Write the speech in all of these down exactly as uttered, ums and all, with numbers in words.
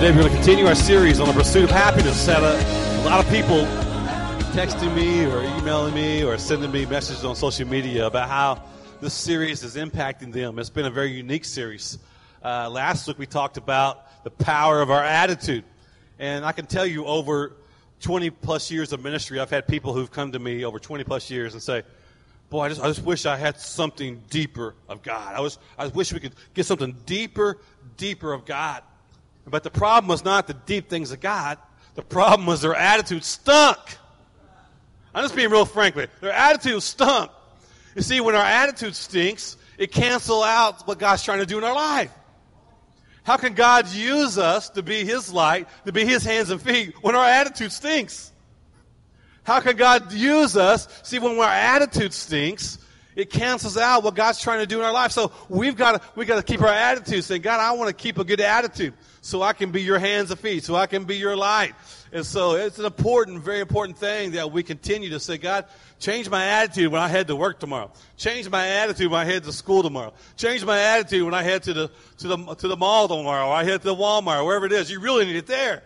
Today we're going to continue our series on the pursuit of happiness. Had a, a lot of people texting me or emailing me or sending me messages on social media about how this series is impacting them. It's been a very unique series. Uh, last week we talked about the power of our attitude. And I can tell you over twenty plus years of ministry, I've had people who've come to me over twenty plus years and say, boy, I just, I just wish I had something deeper of God. I was, I wish we could get something deeper, deeper of God. But the problem was not the deep things of God. The problem was their attitude stunk. I'm just being real frank with you. Their attitude stunk. You see, when our attitude stinks, it cancels out what God's trying to do in our life. How can God use us to be His light, to be His hands and feet, when our attitude stinks? How can God use us? See, when our attitude stinks, it cancels out what God's trying to do in our life. So we've got to, we've got to keep our attitude, saying, God, I want to keep a good attitude so I can be your hands and feet, so I can be your light. And so it's an important, very important thing that we continue to say, God, change my attitude when I head to work tomorrow. Change my attitude when I head to school tomorrow. Change my attitude when I head to the, to the, to the mall tomorrow, or I head to the Walmart, or wherever it is. You really need it there.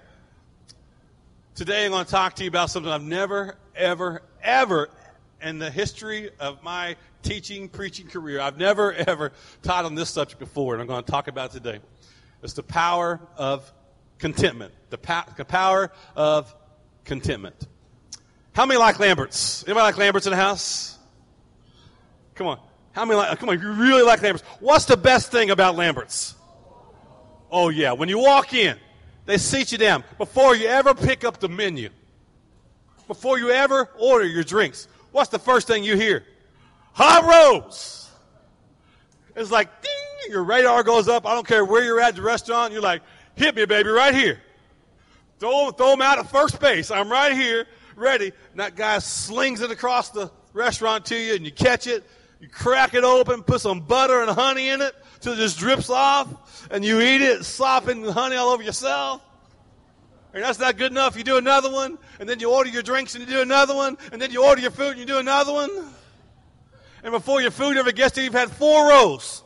Today I'm going to talk to you about something I've never, ever, ever in the history of my teaching, preaching career, I've never, ever taught on this subject before, and I'm going to talk about it today. It's the power of contentment. The, po- the power of contentment. How many like Lamberts? Anybody like Lamberts in the house? Come on. How many like, come on, you really like Lamberts. What's the best thing about Lamberts? Oh, yeah. When you walk in, they seat you down before you ever pick up the menu. Before you ever order your drinks. What's the first thing you hear? Hot Rose. It's like, ding, your radar goes up. I don't care where you're at the restaurant. You're like, hit me, baby, right here. Throw, throw them out at first base. I'm right here, ready. And that guy slings it across the restaurant to you, and you catch it. You crack it open, put some butter and honey in it till it just drips off, and you eat it, slopping the honey all over yourself. And that's not good enough. You do another one, and then you order your drinks, and you do another one, and then you order your food, and you do another one. And before your food ever gets to you, you've had four rows.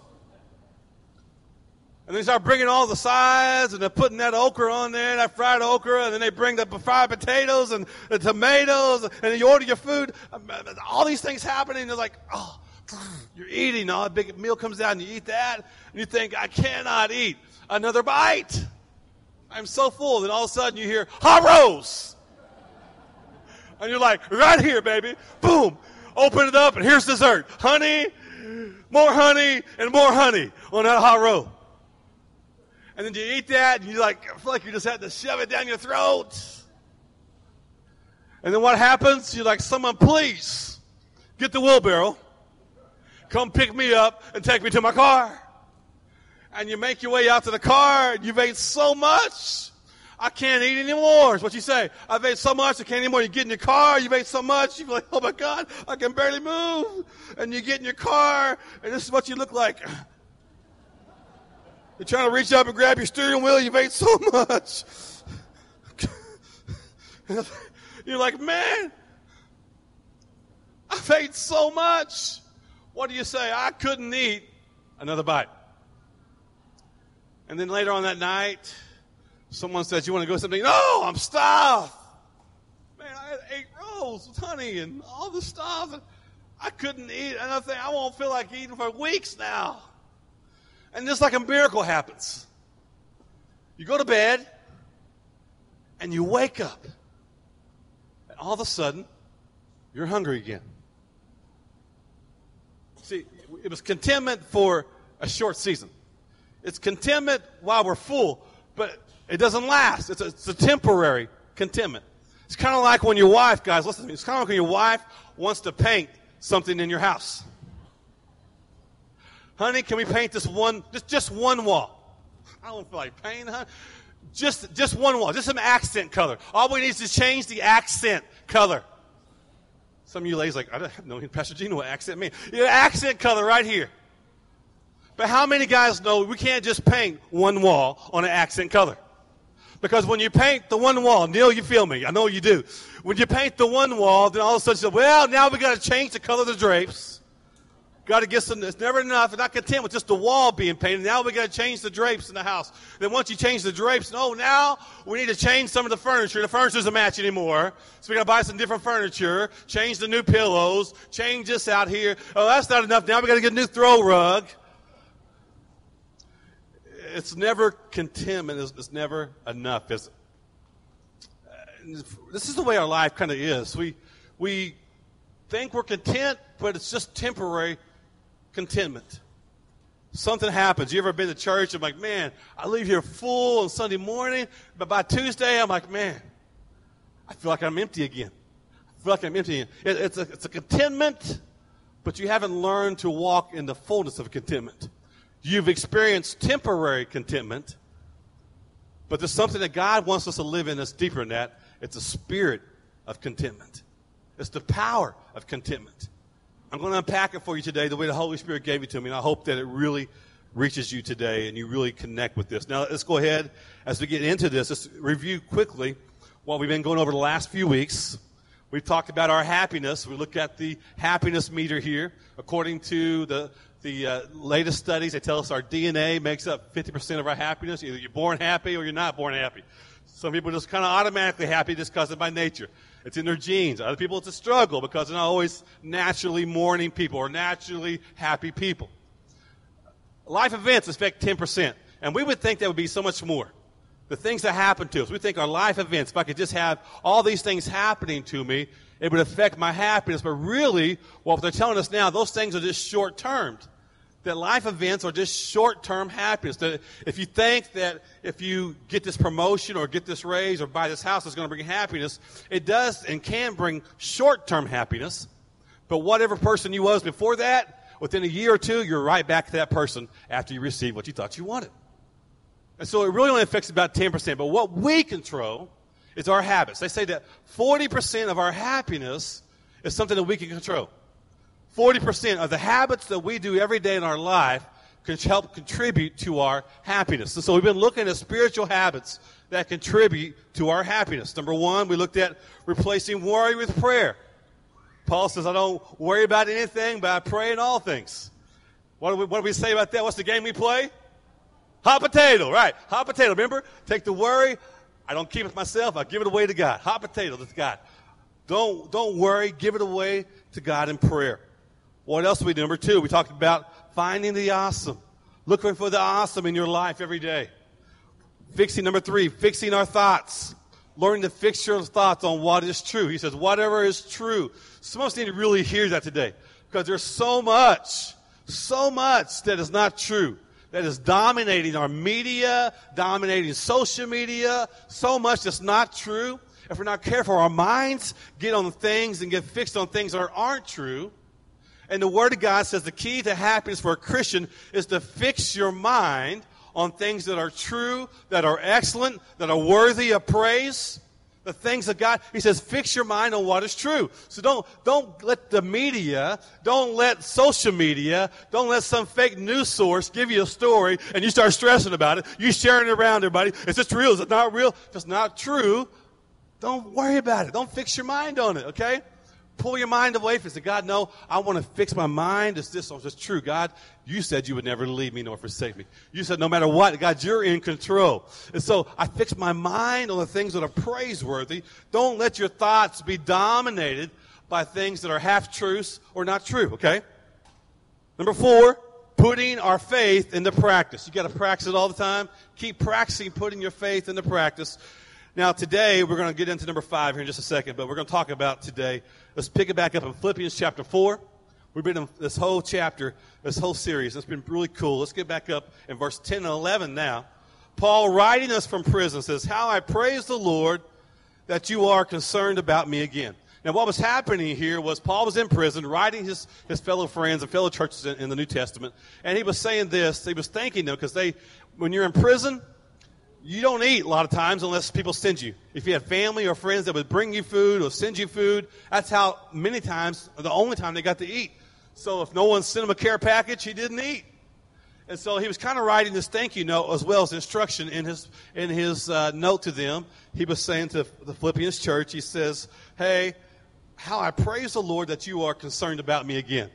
And they start bringing all the sides, and they're putting that okra on there, that fried okra, and then they bring the fried potatoes and the tomatoes, and then you order your food. All these things happen, and you're like, oh, you're eating. All a big meal comes out, and you eat that, and you think, I cannot eat another bite. I'm so full. Then all of a sudden you hear, Hot Rose. And you're like, right here, baby. Boom. Open it up, and here's dessert. Honey, more honey, and more honey on that hot roll. And then you eat that, and you like feel like you just had to shove it down your throat. And then what happens? You're like, someone please get the wheelbarrow, come pick me up, and take me to my car. And you make your way out to the car, and you've ate so much, I can't eat anymore. Is what you say. I've ate so much, I can't anymore. You get in your car, you've ate so much, you're like, oh my God, I can barely move. And you get in your car, and this is what you look like. You're trying to reach up and grab your steering wheel, you've ate so much. You're like, man, I've ate so much. What do you say? I couldn't eat another bite. And then later on that night, someone says, you want to go something? No, I'm stuffed. Man, I had eight rolls with honey and all this stuff. And I couldn't eat another thing. I won't feel like eating for weeks now. And just like a miracle happens. You go to bed, and you wake up. And all of a sudden, you're hungry again. See, it was contentment for a short season. It's contentment while we're full, but it doesn't last. It's a, it's a temporary contentment. It's kind of like when your wife, guys, listen to me. It's kind of like when your wife wants to paint something in your house. Honey, can we paint this one, just, just one wall? I don't feel like painting, honey. Just, just one wall, just some accent color. All we need is to change the accent color. Some of you ladies are like, I don't know, Pastor Gino, what accent mean? Yeah, accent color right here. But how many guys know we can't just paint one wall on an accent color? Because when you paint the one wall, Neil, you feel me. I know you do. When you paint the one wall, then all of a sudden you say, well, now we got to change the color of the drapes. Got to get some, it's never enough. We're not content with just the wall being painted. Now we got to change the drapes in the house. Then once you change the drapes, no, now we need to change some of the furniture. The furniture doesn't match anymore. So we got to buy some different furniture, change the new pillows, change this out here. Oh, that's not enough. Now we got to get a new throw rug. It's never contentment. It's, it's never enough, is it? This is the way our life kind of is. We, we think we're content, but it's just temporary contentment. Something happens. You ever been to church? I'm like, man, I leave here full on Sunday morning, but by Tuesday, I'm like, man, I feel like I'm empty again. I feel like I'm empty again. It, it's, a, it's a contentment, but you haven't learned to walk in the fullness of contentment. You've experienced temporary contentment, but there's something that God wants us to live in that's deeper than that. It's a spirit of contentment. It's the power of contentment. I'm going to unpack it for you today the way the Holy Spirit gave it to me, and I hope that it really reaches you today and you really connect with this. Now, let's go ahead as we get into this. Let's review quickly what we've been going over the last few weeks. We've talked about our happiness. We look at the happiness meter here. According to the, the uh, latest studies, they tell us our D N A makes up fifty percent of our happiness. Either you're born happy or you're not born happy. Some people are just kind of automatically happy just because of by nature. It's in their genes. Other people, it's a struggle because they're not always naturally mourning people or naturally happy people. Life events affect ten percent, and we would think that would be so much more. The things that happen to us, we think our life events, if I could just have all these things happening to me, it would affect my happiness. But really, what they're telling us now, those things are just short-term. That life events are just short-term happiness. That if you think that if you get this promotion or get this raise or buy this house, it's going to bring happiness, it does and can bring short-term happiness. But whatever person you was before that, within a year or two, you're right back to that person after you receive what you thought you wanted. And so it really only affects about ten percent. But what we control is our habits. They say that forty percent of our happiness is something that we can control. forty percent of the habits that we do every day in our life can help contribute to our happiness. And so we've been looking at spiritual habits that contribute to our happiness. Number one, we looked at replacing worry with prayer. Paul says, I don't worry about anything, but I pray in all things. What do we, what do we say about that? What's the game we play? Hot potato, right. Hot potato. Remember, take the worry. I don't keep it myself. I give it away to God. Hot potato to God. Don't, don't worry. Give it away to God in prayer. What else do we do? Number two, we talked about finding the awesome. Looking for the awesome in your life every day. Fixing, number three, fixing our thoughts. Learning to fix your thoughts on what is true. He says, whatever is true. Some of us need to really hear that today. Because there's so much, so much that is not true. That is dominating our media, dominating social media. So much that's not true. If we're not careful, our minds get on things and get fixed on things that aren't true. And the Word of God says the key to happiness for a Christian is to fix your mind on things that are true, that are excellent, that are worthy of praise. The things of God. He says, fix your mind on what is true. So don't, don't let the media, don't let social media, don't let some fake news source give you a story and you start stressing about it. You sharing it around everybody. Is this real? Is it not real? If it's not true, don't worry about it. Don't fix your mind on it, okay? Pull your mind away from it. Say, God, no, I want to fix my mind. Is this or is this true? God, you said you would never leave me nor forsake me. You said no matter what, God, you're in control. And so I fix my mind on the things that are praiseworthy. Don't let your thoughts be dominated by things that are half-truths or not true, okay? Number four, putting our faith into practice. You got to practice it all the time. Keep practicing putting your faith into practice. Now, today, we're going to get into number five here in just a second, but we're going to talk about today. Let's pick it back up in Philippians chapter four. We've been in this whole chapter, this whole series. It's been really cool. Let's get back up in verse ten and eleven now. Paul, writing us from prison, says, how I praise the Lord that you are concerned about me again. Now, what was happening here was Paul was in prison, writing his, his fellow friends and fellow churches in, in the New Testament, and he was saying this. He was thanking them because they, when you're in prison, you don't eat a lot of times unless people send you. If you had family or friends that would bring you food or send you food, that's how many times, the only time they got to eat. So if no one sent him a care package, he didn't eat. And so he was kind of writing this thank you note as well as instruction in his in his uh, note to them. He was saying to the Philippians church, he says, hey, how I praise the Lord that you are concerned about me again.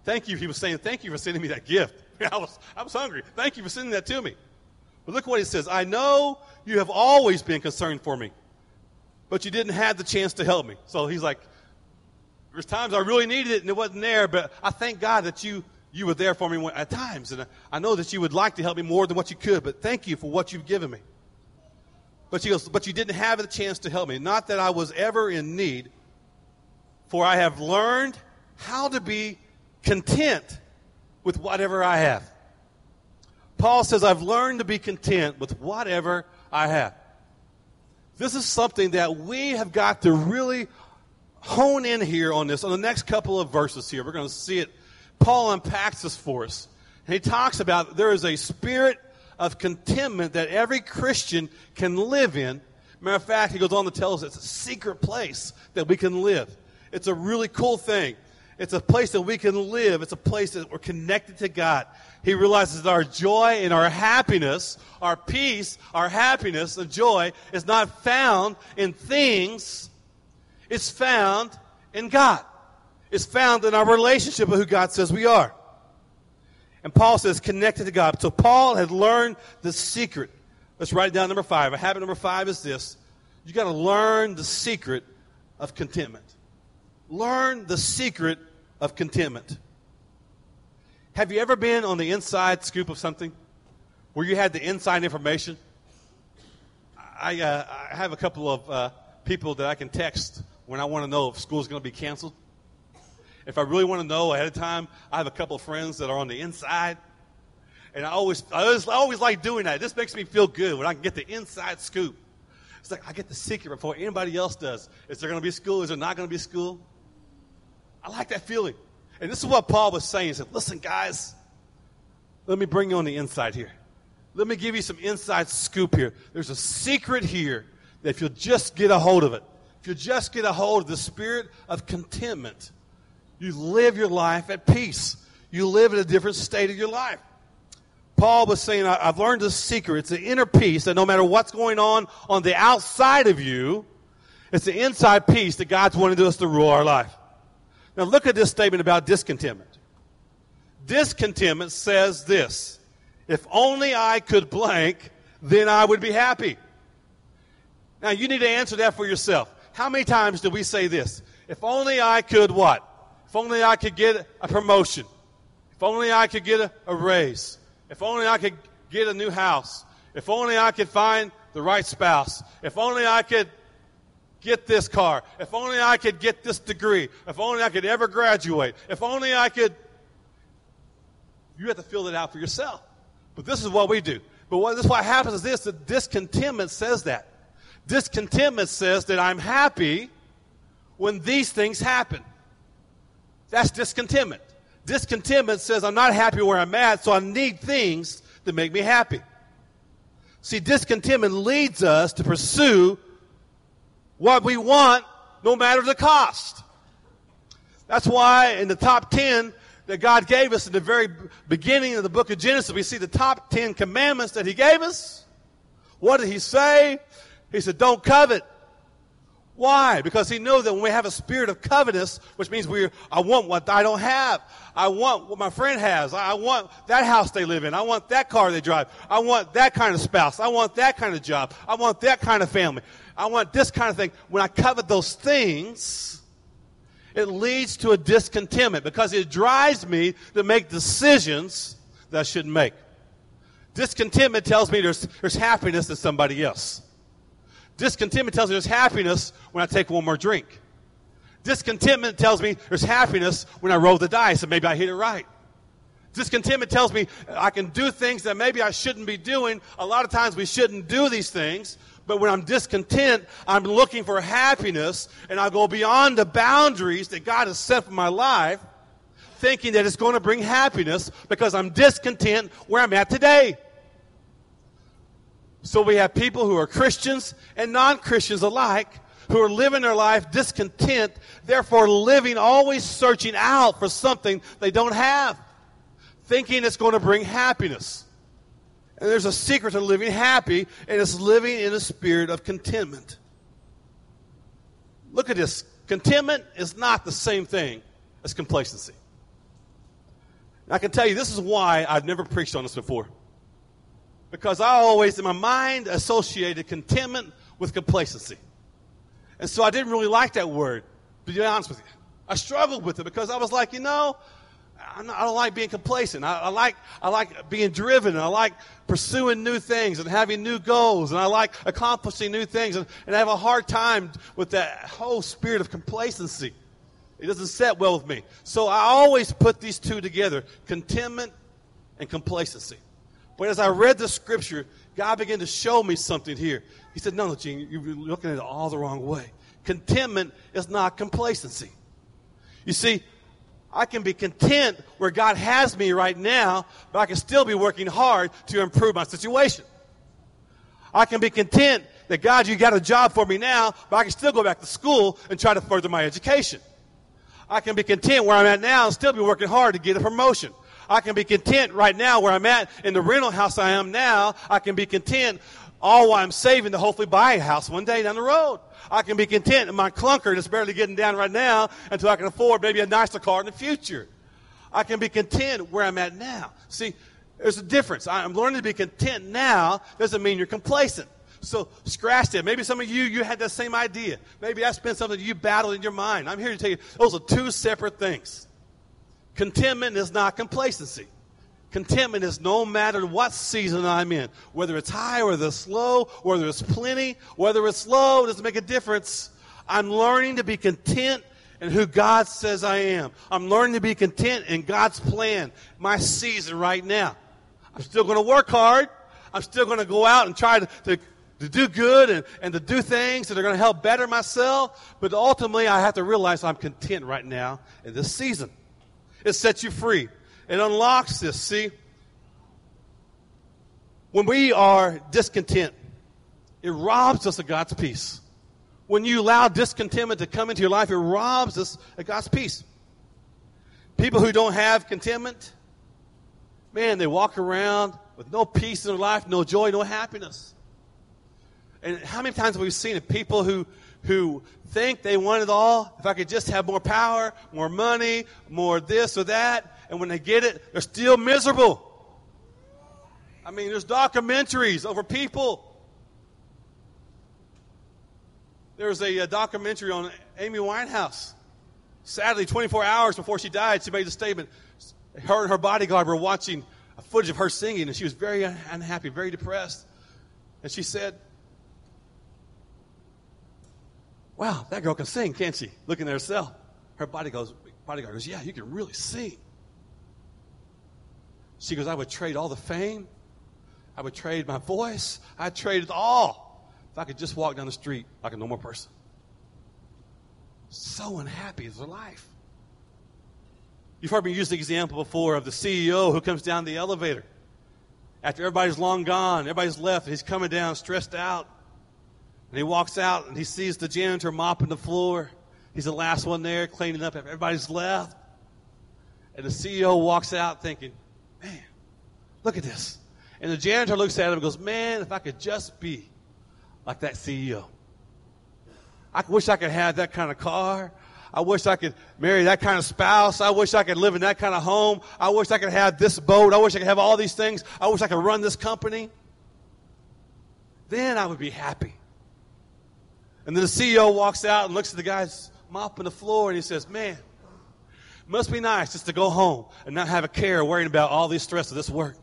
Thank you. He was saying, thank you for sending me that gift. I was, I was hungry. Thank you for sending that to me. But look what he says. I know you have always been concerned for me, but you didn't have the chance to help me. So he's like, there's times I really needed it and it wasn't there, but I thank God that you, you were there for me at times. And I know that you would like to help me more than what you could, but thank you for what you've given me. But she goes, but you didn't have the chance to help me. Not that I was ever in need, for I have learned how to be content with whatever I have. Paul says, I've learned to be content with whatever I have. This is something that we have got to really hone in here on this. On the next couple of verses here, we're going to see it. Paul unpacks this for us. And he talks about there is a spirit of contentment that every Christian can live in. Matter of fact, he goes on to tell us it's a secret place that we can live. It's a really cool thing. It's a place that we can live. It's a place that we're connected to God. He realizes that our joy and our happiness, our peace, our happiness and joy is not found in things. It's found in God. It's found in our relationship with who God says we are. And Paul says connected to God. So Paul had learned the secret. Let's write it down, number five. A habit number five is this. You got to learn the secret of contentment. Learn the secret of contentment. Have you ever been on the inside scoop of something where you had the inside information? I, uh, I have a couple of uh, people that I can text when I want to know if school's going to be canceled. If I really want to know ahead of time, I have a couple of friends that are on the inside. And I always, I always, I always like doing that. This makes me feel good when I can get the inside scoop. It's like I get the secret before anybody else does. Is there going to be school? Is there not going to be school? I like that feeling. And this is what Paul was saying. He said, listen, guys, let me bring you on the inside here. Let me give you some inside scoop here. There's a secret here that if you'll just get a hold of it, if you'll just get a hold of the spirit of contentment, you live your life at peace. You live in a different state of your life. Paul was saying, I've learned this secret. It's the inner peace that no matter what's going on on the outside of you, it's the inside peace that God's wanting us to rule our life. Now look at this statement about discontentment. Discontentment says this: if only I could blank, then I would be happy. Now you need to answer that for yourself. How many times do we say this? If only I could what? If only I could get a promotion. If only I could get a, a raise. If only I could get a new house. If only I could find the right spouse. If only I could get this car. If only I could get this degree. If only I could ever graduate. If only I could. You have to fill it out for yourself. But this is what we do. But what this what happens is this: the discontentment says that. Discontentment says that I'm happy when these things happen. That's discontentment. Discontentment says I'm not happy where I'm at, so I need things to make me happy. See, discontentment leads us to pursue what we want, no matter the cost. That's why in the top ten that God gave us in the very beginning of the book of Genesis, we see the top ten commandments that he gave us. What did he say? He said, don't covet. Why? Because he knew that when we have a spirit of covetousness, which means we, I want what I don't have. I want what my friend has. I want that house they live in. I want that car they drive. I want that kind of spouse. I want that kind of job. I want that kind of family. I want this kind of thing. When I covet those things, it leads to a discontentment because it drives me to make decisions that I shouldn't make. Discontentment tells me there's, there's happiness in somebody else. Discontentment tells me there's happiness when I take one more drink. Discontentment tells me there's happiness when I roll the dice and maybe I hit it right. Discontentment tells me I can do things that maybe I shouldn't be doing. A lot of times we shouldn't do these things. But when I'm discontent, I'm looking for happiness, and I go beyond the boundaries that God has set for my life, thinking that it's going to bring happiness because I'm discontent where I'm at today. So we have people who are Christians and non-Christians alike who are living their life discontent, therefore living, always searching out for something they don't have, thinking it's going to bring happiness. And there's a secret to living happy, and it's living in a spirit of contentment. Look at this. Contentment is not the same thing as complacency. And I can tell you, this is why I've never preached on this before. Because I always, in my mind, associated contentment with complacency. And so I didn't really like that word, to be honest with you. I struggled with it because I was like, you know, I'm not, I don't like being complacent. I, I like I like being driven, and I like pursuing new things and having new goals, and I like accomplishing new things, and, and I have a hard time with that whole spirit of complacency. It doesn't set well with me. So I always put these two together, contentment and complacency. But as I read the scripture, God began to show me something here. He said, no, no, Gene, you're looking at it all the wrong way. Contentment is not complacency. You see, I can be content where God has me right now, but I can still be working hard to improve my situation. I can be content that, God, you got a job for me now, but I can still go back to school and try to further my education. I can be content where I'm at now and still be working hard to get a promotion. I can be content right now where I'm at in the rental house I am now. I can be content all while I'm saving to hopefully buy a house one day down the road. I can be content in my clunker that's barely getting down right now until I can afford maybe a nicer car in the future. I can be content where I'm at now. See, there's a difference. I'm learning to be content now doesn't mean you're complacent. So scratch that. Maybe some of you, you had that same idea. Maybe that's been something you battled in your mind. I'm here to tell you those are two separate things. Contentment is not complacency. Contentment is no matter what season I'm in, whether it's high or whether it's low, whether it's plenty, whether it's low, it doesn't make a difference. I'm learning to be content in who God says I am. I'm learning to be content in God's plan, my season right now. I'm still going to work hard. I'm still going to go out and try to, to, to do good and, and to do things that are going to help better myself. But ultimately, I have to realize I'm content right now in this season. It sets you free. It unlocks this. See, when we are discontent, it robs us of God's peace. When you allow discontentment to come into your life, it robs us of God's peace. People who don't have contentment, man, they walk around with no peace in their life, no joy, no happiness. And how many times have we seen it? People who who think they want it all. If I could just have more power, more money, more this or that. And when they get it, they're still miserable. I mean, there's documentaries over people. There's a, a documentary on Amy Winehouse. Sadly, twenty-four hours before she died, she made a statement. Her and her bodyguard were watching a footage of her singing, and she was very unhappy, very depressed. And she said, wow, that girl can sing, can't she? Looking at herself. Her bodyguard goes, bodyguard goes, yeah, you can really sing. She goes, I would trade all the fame. I would trade my voice. I'd trade it all if I could just walk down the street like a normal person. So unhappy is her life. You've heard me use the example before of the C E O who comes down the elevator. After everybody's long gone, everybody's left, and he's coming down stressed out. And he walks out and he sees the janitor mopping the floor. He's the last one there cleaning up after everybody's left. And the C E O walks out thinking, man, look at this. And the janitor looks at him and goes, man, if I could just be like that C E O. I wish I could have that kind of car. I wish I could marry that kind of spouse. I wish I could live in that kind of home. I wish I could have this boat. I wish I could have all these things. I wish I could run this company. Then I would be happy. And then the C E O walks out and looks at the guys mopping the floor and he says, man, it must be nice just to go home and not have a care worrying about all the stress of this work.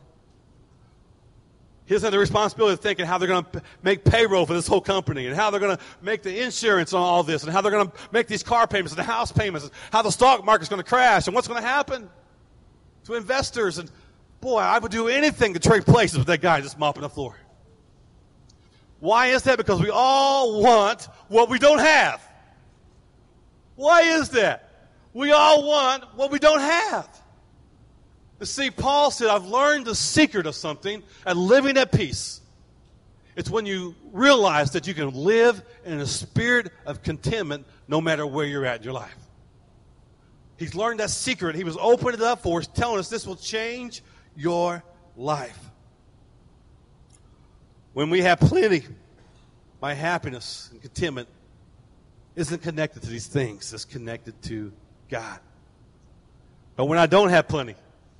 He doesn't have the responsibility of thinking how they're going to make payroll for this whole company and how they're going to make the insurance on all this and how they're going to make these car payments and the house payments and how the stock market's going to crash and what's going to happen to investors. And, boy, I would do anything to trade places with that guy just mopping the floor. Why is that? Because we all want what we don't have. Why is that? We all want what we don't have. You see, Paul said, I've learned the secret of something and living at peace. It's when you realize that you can live in a spirit of contentment no matter where you're at in your life. He's learned that secret. He was opening it up for us, telling us this will change your life. When we have plenty, my happiness and contentment isn't connected to these things. It's connected to God. But when I don't have plenty,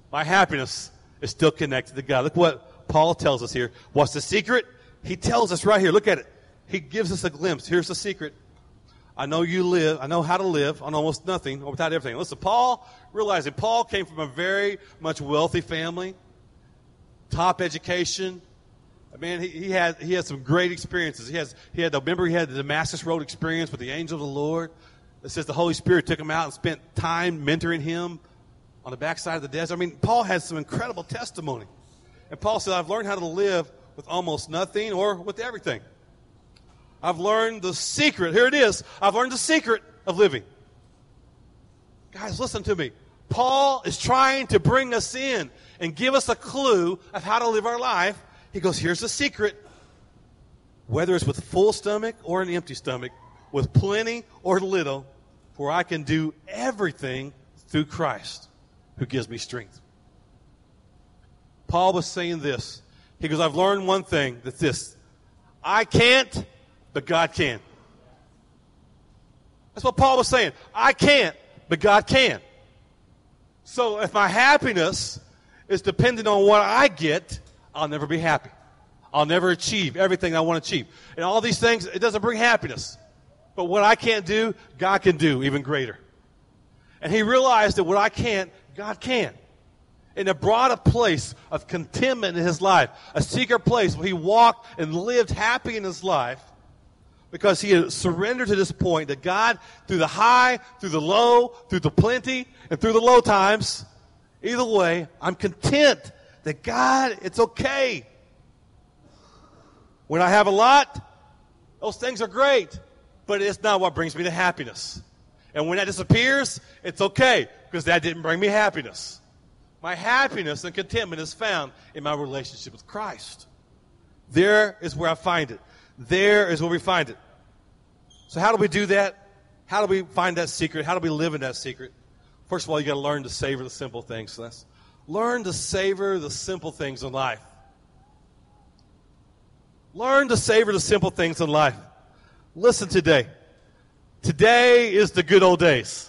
My happiness is still connected to God. Look what Paul tells us here. What's the secret? He tells us right here. Look at it. He gives us a glimpse. Here's the secret. I know you live. I know how to live on almost nothing or without everything. Listen, Paul, realizing Paul came from a very much wealthy family, top education. Man, he, he had he had some great experiences. He has he had remember he had the Damascus Road experience with the angel of the Lord. It says the Holy Spirit took him out and spent time mentoring him on the backside of the desert. I mean, Paul has some incredible testimony. And Paul said, I've learned how to live with almost nothing or with everything. I've learned the secret. Here it is. I've learned the secret of living. Guys, listen to me. Paul is trying to bring us in and give us a clue of how to live our life. He goes, here's the secret. Whether it's with full stomach or an empty stomach, with plenty or little, for I can do everything through Christ who gives me strength. Paul was saying this. He goes, I've learned one thing, that's this. I can't, but God can. That's what Paul was saying. I can't, but God can. So if my happiness is dependent on what I get, I'll never be happy. I'll never achieve everything I want to achieve. And all these things, it doesn't bring happiness. But what I can't do, God can do even greater. And he realized that what I can't, God can. And it brought a place of contentment in his life, a secret place where he walked and lived happy in his life because he had surrendered to this point that God, through the high, through the low, through the plenty, and through the low times, either way, I'm content that God, it's okay. When I have a lot, those things are great, but it's not what brings me to happiness. And when that disappears, it's okay, because that didn't bring me happiness. My happiness and contentment is found in my relationship with Christ. There is where I find it. There is where we find it. So how do we do that? How do we find that secret? How do we live in that secret? First of all, you got to learn to savor the simple things. So that's, learn to savor the simple things in life. Learn to savor the simple things in life. Listen today. Today is the good old days.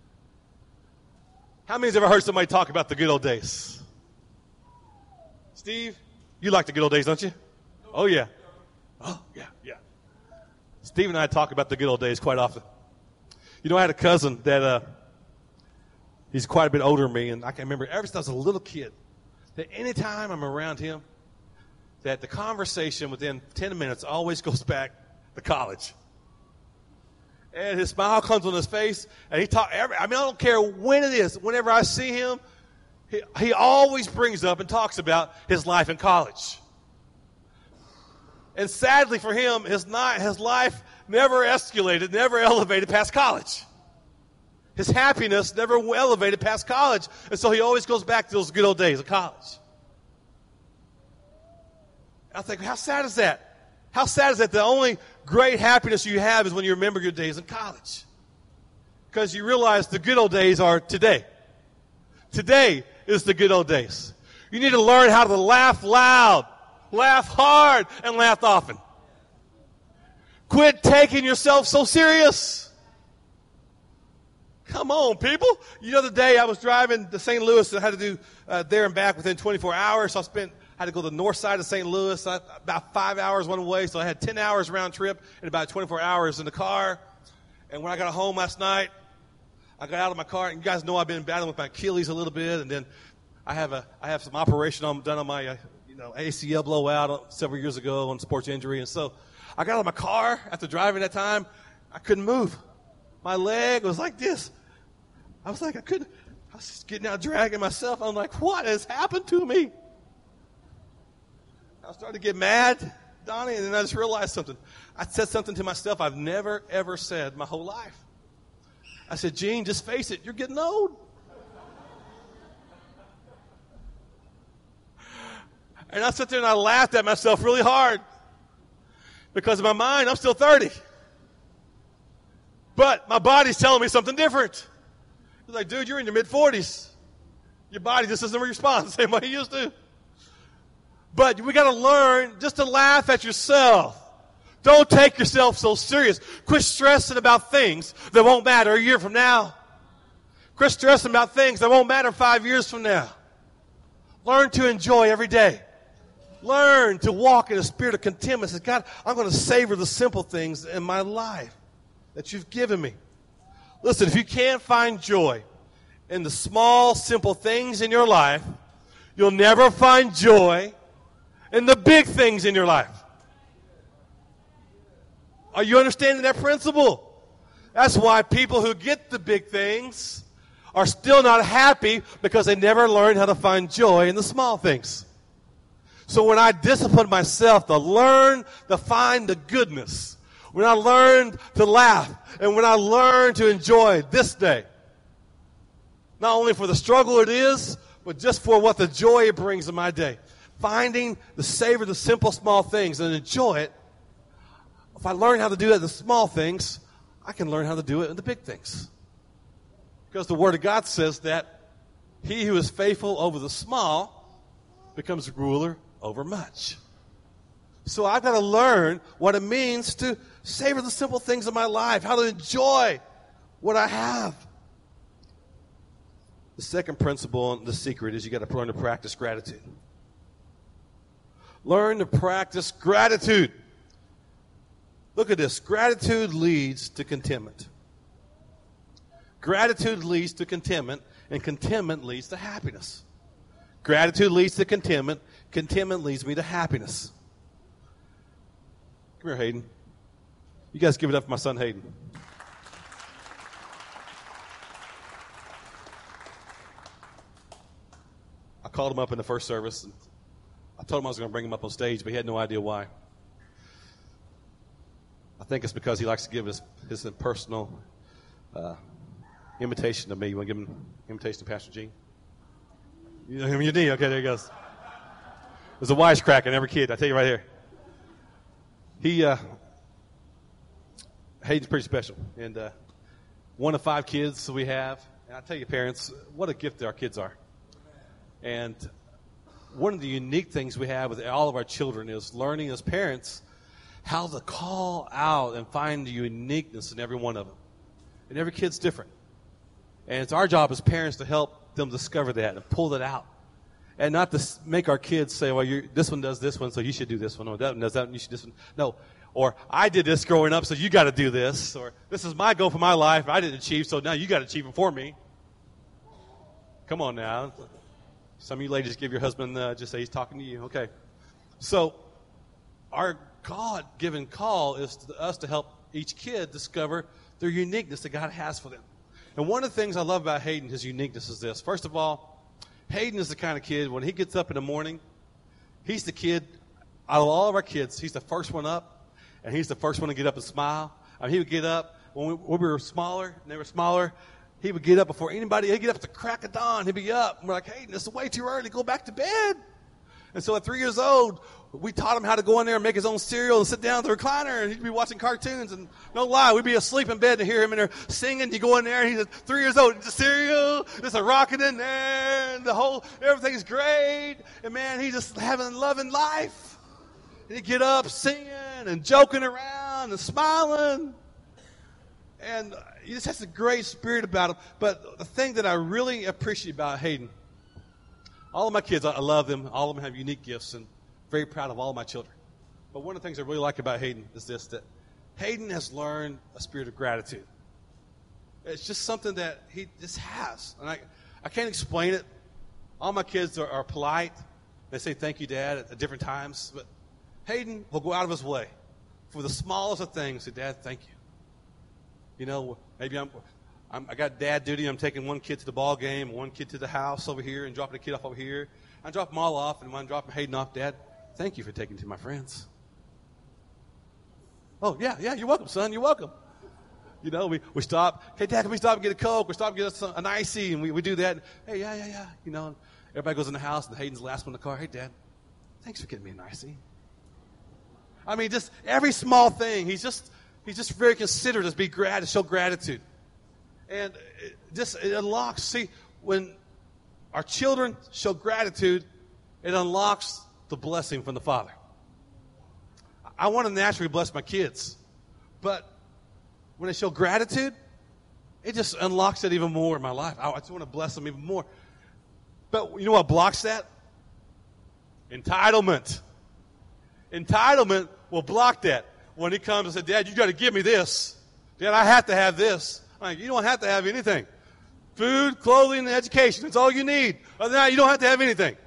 How many has ever heard somebody talk about the good old days? Steve, you like the good old days, don't you? Oh, yeah. Oh, yeah, yeah. Steve and I talk about the good old days quite often. You know, I had a cousin that, uh, he's quite a bit older than me, and I can remember ever since I was a little kid, that anytime I'm around him, that the conversation within ten minutes always goes back to college. And his smile comes on his face, and he talk. Every, I mean, I don't care when it is. Whenever I see him, he, he always brings up and talks about his life in college. And sadly for him, his not his life never escalated, never elevated past college. His happiness never elevated past college, and so he always goes back to those good old days of college. I think, how sad is that? How sad is that the only great happiness you have is when you remember your days in college? Because you realize the good old days are today. Today is the good old days. You need to learn how to laugh loud, laugh hard, and laugh often. Quit taking yourself so serious. Come on, people. You know, the day I was driving to Saint Louis and I had to do uh, there and back within twenty-four hours, so I spent I had to go to the north side of Saint Louis, I, about five hours one way, so I had ten hours round trip and about twenty-four hours in the car. And when I got home last night, I got out of my car, and you guys know I've been battling with my Achilles a little bit, and then I have a I have some operation on, done on my uh, you know A C L blowout several years ago on sports injury, and so I got out of my car after driving that time. I couldn't move. My leg was like this. I was like I couldn't. I was just getting out dragging myself. I'm like, what has happened to me? I started to get mad, Donnie, and then I just realized something. I said something to myself I've never, ever said my whole life. I said, Gene, just face it. You're getting old. And I sat there and I laughed at myself really hard because in my mind, I'm still thirty. But my body's telling me something different. It's like, dude, you're in your mid-forties. Your body just doesn't respond the same way it used to. But we got to learn just to laugh at yourself. Don't take yourself so serious. Quit stressing about things that won't matter a year from now. Quit stressing about things that won't matter five years from now. Learn to enjoy every day. Learn to walk in a spirit of contentment. Say, God, I'm going to savor the simple things in my life that you've given me. Listen, if you can't find joy in the small, simple things in your life, you'll never find joy in the big things in your life. Are you understanding that principle? That's why people who get the big things are still not happy, because they never learned how to find joy in the small things. So when I discipline myself to learn to find the goodness, when I learn to laugh, and when I learn to enjoy this day, not only for the struggle it is, but just for what the joy it brings in my day. Finding the savor, the simple, small things, and enjoy it. If I learn how to do that in the small things, I can learn how to do it in the big things. Because the Word of God says that he who is faithful over the small becomes ruler over much. So I've got to learn what it means to savor the simple things of my life, how to enjoy what I have. The second principle and the secret is you got to learn to practice gratitude. Learn to practice gratitude. Look at this. Gratitude leads to contentment. Gratitude leads to contentment, and contentment leads to happiness. Gratitude leads to contentment. Contentment leads me to happiness. Come here, Hayden. You guys give it up for my son, Hayden. I called him up in the first service. And I told him I was going to bring him up on stage, but he had no idea why. I think it's because he likes to give his, his personal uh, invitation to me. You want to give him an invitation to Pastor Gene? You know him, you need. Okay, there he goes. There's a wisecrack in every kid, I tell you right here. He, uh, Hayden's pretty special. And uh, one of five kids we have. And I tell you, parents, what a gift our kids are. And one of the unique things we have with all of our children is learning as parents how to call out and find the uniqueness in every one of them. And every kid's different. And it's our job as parents to help them discover that and pull that out. And not to make our kids say, well, you're, this one does this one, so you should do this one. Or that one does that one, you should do this one. No. Or I did this growing up, so you got to do this. Or this is my goal for my life. I didn't achieve, so now you got to achieve it for me. Come on now. Some of you ladies give your husband, uh, just say he's talking to you. Okay. So our God-given call is to us to help each kid discover their uniqueness that God has for them. And one of the things I love about Hayden, his uniqueness, is this. First of all, Hayden is the kind of kid, when he gets up in the morning, he's the kid, out of all of our kids, he's the first one up, and he's the first one to get up and smile. I mean, he would get up, when we, when we were smaller, and they were smaller, he would get up before anybody. He'd get up at the crack of dawn. He'd be up. And we're like, Hayden, it's way too early. Go back to bed. And so at three years old, we taught him how to go in there and make his own cereal and sit down at the recliner, and he'd be watching cartoons. And no lie, we'd be asleep in bed to hear him in there singing. You go in there, and he's three years old. It's a cereal. There's a rocket in there. And the whole, everything's great. And, man, he's just having loving life. And he'd get up singing and joking around and smiling. And he just has a great spirit about him. But the thing that I really appreciate about Hayden, all of my kids, I love them. All of them have unique gifts, and very proud of all of my children. But one of the things I really like about Hayden is this, that Hayden has learned a spirit of gratitude. It's just something that he just has. And I, I can't explain it. All my kids are, are polite. They say, thank you, Dad, at, at different times. But Hayden will go out of his way for the smallest of things. Say, Dad, thank you. You know, maybe I'm, I'm, I got dad duty. I'm taking one kid to the ball game, one kid to the house over here, and dropping a kid off over here. I drop them all off, and when I'm dropping Hayden off, Dad, thank you for taking to my friends. Oh, yeah, yeah, you're welcome, son. You're welcome. You know, we, we stop. Hey, Dad, can we stop and get a Coke? We stop and get us an icy, and we, we do that. Hey, yeah, yeah, yeah. You know, everybody goes in the house, and Hayden's the last one in the car. Hey, Dad, thanks for getting me an icy. I mean, just every small thing. He's just he's just very considerate to be glad to show gratitude. And it just it unlocks. See, when our children show gratitude, it unlocks the blessing from the Father. I want to naturally bless my kids, but when they show gratitude, it just unlocks it even more in my life. I just want to bless them even more. But you know what blocks that? Entitlement. Entitlement will block that. When he comes and says, Dad, you got to give me this. Dad, I have to have this. I'm like, you don't have to have anything. Food, clothing, and education. That's all you need. Other than that, you don't have to have anything.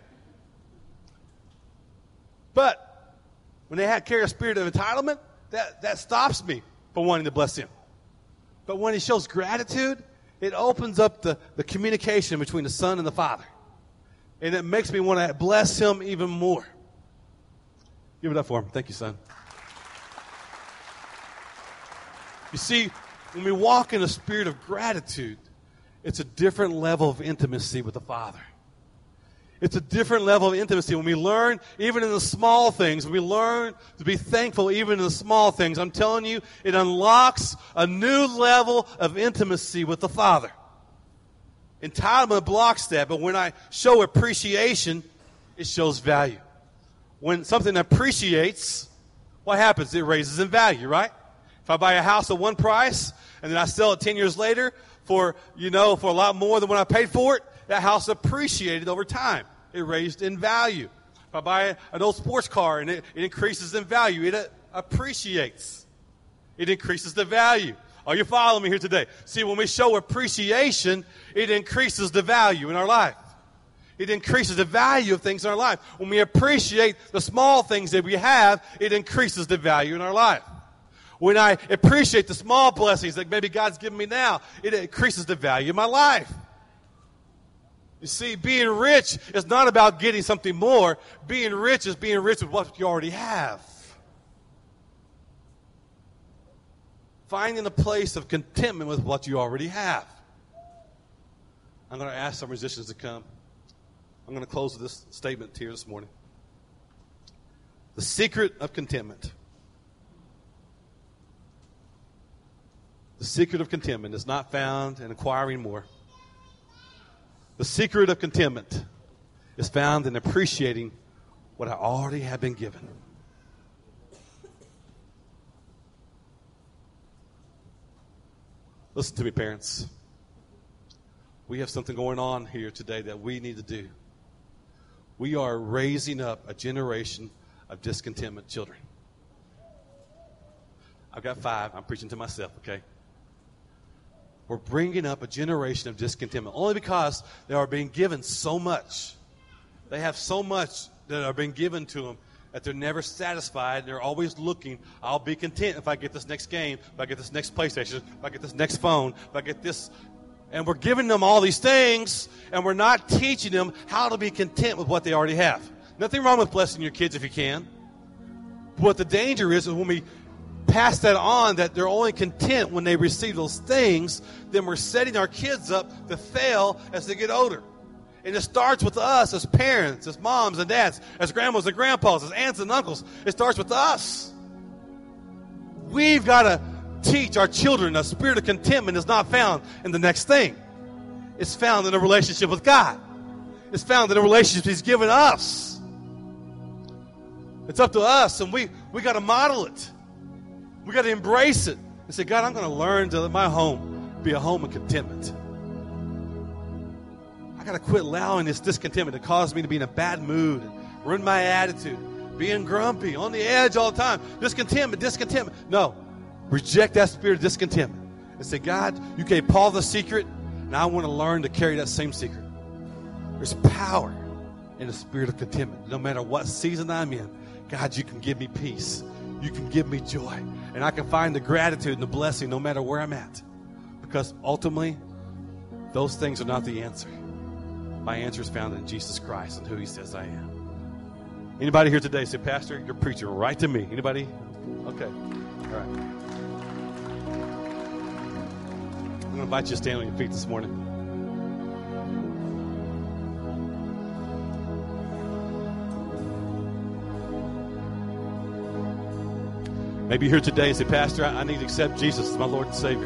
But when they have carry a spirit of entitlement, that, that stops me from wanting to bless him. But when he shows gratitude, it opens up the, the communication between the Son and the Father. And it makes me want to bless him even more. Give it up for him. Thank you, son. You see, when we walk in a spirit of gratitude, it's a different level of intimacy with the Father. It's a different level of intimacy when we learn, even in the small things, when we learn to be thankful even in the small things. I'm telling you, it unlocks a new level of intimacy with the Father. Entitlement blocks that, but when I show appreciation, it shows value. When something appreciates, what happens? It raises in value, right? If I buy a house at one price and then I sell it ten years later for, you know, for a lot more than when I paid for it, that house appreciated over time. It raised in value. If I buy an old sports car and it, it increases in value, it uh, appreciates. It increases the value. Are you following me here today? See, when we show appreciation, it increases the value in our life. It increases the value of things in our life. When we appreciate the small things that we have, it increases the value in our life. When I appreciate the small blessings that maybe God's given me now, it increases the value in my life. You see, being rich is not about getting something more. Being rich is being rich with what you already have. Finding a place of contentment with what you already have. I'm going to ask some musicians to come. I'm going to close with this statement here this morning. The secret of contentment. The secret of contentment is not found in acquiring more. The secret of contentment is found in appreciating what I already have been given. Listen to me, parents. We have something going on here today that we need to do. We are raising up a generation of discontentment children. I've got five. I'm preaching to myself, okay? We're bringing up a generation of discontentment only because they are being given so much. They have so much that are being given to them that they're never satisfied. They're always looking, I'll be content if I get this next game, if I get this next PlayStation, if I get this next phone, if I get this. And we're giving them all these things, and we're not teaching them how to be content with what they already have. Nothing wrong with blessing your kids if you can. But what the danger is is when we pass that on, that they're only content when they receive those things, then we're setting our kids up to fail as they get older. And it starts with us as parents, as moms and dads, as grandmas and grandpas, as aunts and uncles. It starts with us. We've got to teach our children a spirit of contentment is not found in the next thing. It's found in a relationship with God. It's found in a relationship He's given us. It's up to us, and we, we got to model it. We got to embrace it and say, God, I'm going to learn to let my home be a home of contentment. I got to quit allowing this discontentment to cause me to be in a bad mood and ruin my attitude, being grumpy, on the edge all the time. Discontentment, discontentment. No. Reject that spirit of discontentment and say, God, you gave Paul the secret, and I want to learn to carry that same secret. There's power in the spirit of contentment. No matter what season I'm in, God, you can give me peace. You can give me joy. And I can find the gratitude and the blessing no matter where I'm at. Because ultimately, those things are not the answer. My answer is found in Jesus Christ and who He says I am. Anybody here today say, Pastor, you're preaching right to me. Anybody? Okay. All right. I'm going to invite you to stand on your feet this morning. Maybe you're here today and say, Pastor, I need to accept Jesus as my Lord and Savior.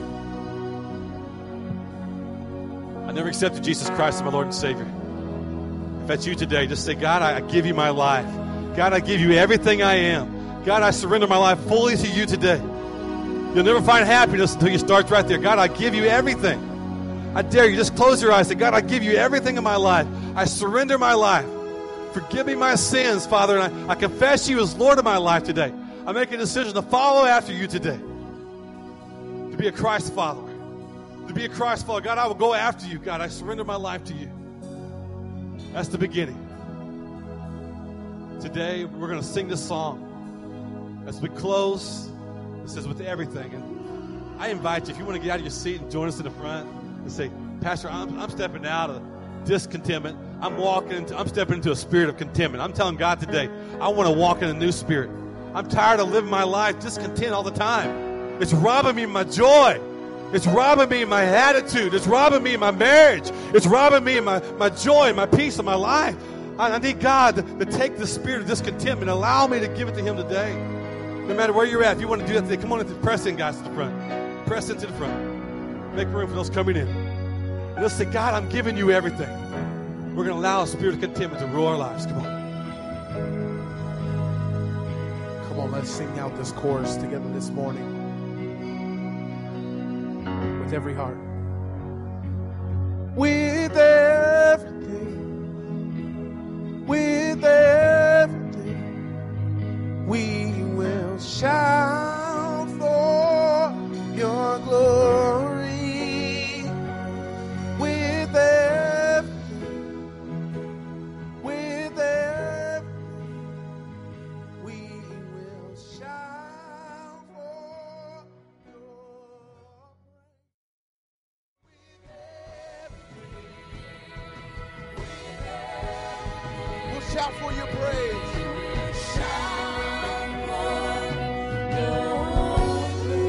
I never accepted Jesus Christ as my Lord and Savior. If that's you today, just say, God, I give you my life. God, I give you everything I am. God, I surrender my life fully to you today. You'll never find happiness until you start right there. God, I give you everything. I dare you, just close your eyes and say, God, I give you everything in my life. I surrender my life forgive me my sins, Father, and I, I confess you as Lord of my life today. I make a decision to follow after you today, to be a Christ follower, to be a Christ follower. God, I will go after you. God, I surrender my life to you. That's the beginning. Today, we're going to sing this song. As we close, it says, with everything. And I invite you, if you want to get out of your seat and join us in the front and say, Pastor, I'm, I'm stepping out of discontentment. I'm walking into, I'm stepping into a spirit of contentment. I'm telling God today, I want to walk in a new spirit. I'm tired of living my life discontent all the time. It's robbing me of my joy. It's robbing me of my attitude. It's robbing me of my marriage. It's robbing me of my, my joy and my peace of my life. I, I need God to, to take the spirit of discontentment and allow me to give it to Him today. No matter where you're at, if you want to do that today, come on and press in, guys, to the front. Press into the front. Make room for those coming in. And let's say, God, I'm giving you everything. We're going to allow a spirit of contentment to rule our lives. Come on. Come on, let's sing out this chorus together this morning with every heart. With everything, with everything, we will shout for your glory. With everything, with everything, we will shout for your praise. We'll shout for your praise. Shout for your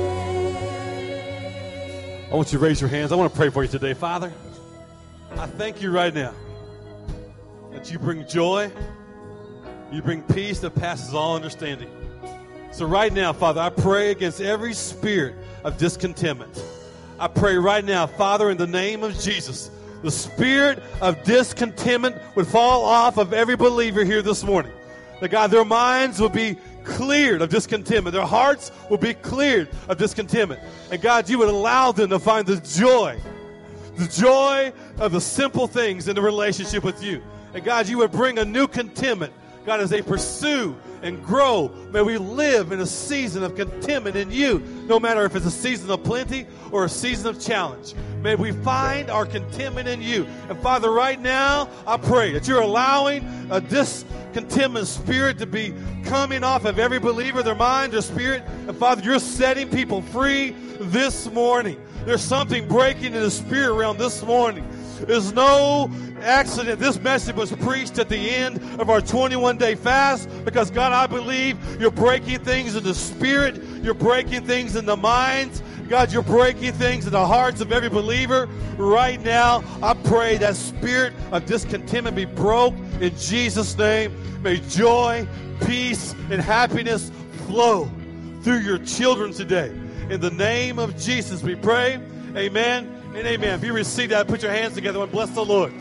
praise. I want you to raise your hands. I want to pray for you today. Father, I thank you right now that you bring joy, you bring peace that passes all understanding. So right now, Father, I pray against every spirit of discontentment. I pray right now, Father, in the name of Jesus, the spirit of discontentment would fall off of every believer here this morning. That, God, their minds will be cleared of discontentment. Their hearts will be cleared of discontentment. And, God, you would allow them to find the joy, the joy of the simple things in the relationship with you. And, God, you would bring a new contentment. God, as they pursue and grow, may we live in a season of contentment in you, no matter if it's a season of plenty or a season of challenge. May we find our contentment in you. And Father, right now, I pray that you're allowing a discontentment spirit to be coming off of every believer, their mind, their spirit. And Father, you're setting people free this morning. There's something breaking in the spirit realm this morning. There's no accident. This message was preached at the end of our twenty-one day fast because, God, I believe you're breaking things in the spirit. You're breaking things in the minds. God, you're breaking things in the hearts of every believer. Right now, I pray that spirit of discontentment be broke in Jesus' name. May joy, peace, and happiness flow through your children today. In the name of Jesus, we pray. Amen. And amen. If you receive that, put your hands together and bless the Lord.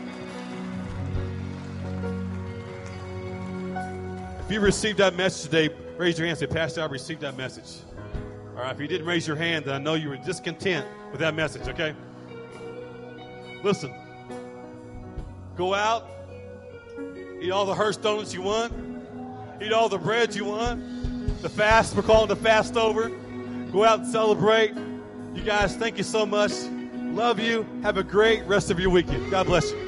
If you received that message today, raise your hand and say, Pastor, I received that message. All right, if you didn't raise your hand, then I know you were discontent with that message, okay? Listen, go out, eat all the Hearst donuts you want, eat all the bread you want. The fast, we're calling the fast over. Go out and celebrate. You guys, thank you so much. Love you. Have a great rest of your weekend. God bless you.